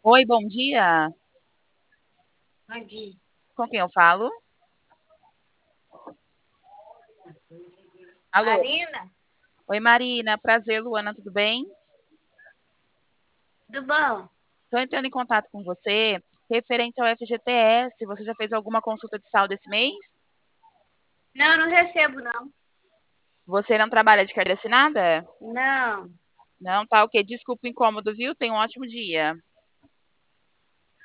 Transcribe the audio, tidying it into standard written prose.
Oi, bom dia. Aqui. Com quem eu falo? Alô? Marina, Oi, Marina. Prazer, Luana, tudo bem? tudo bom? Estou entrando em contato com você referente ao FGTS. Você já fez alguma consulta de saúde esse mês? Não, não recebo, não. Você não trabalha de carteira assinada? Não, Não, tá ok. Desculpa o incômodo, viu? Tenha um ótimo dia.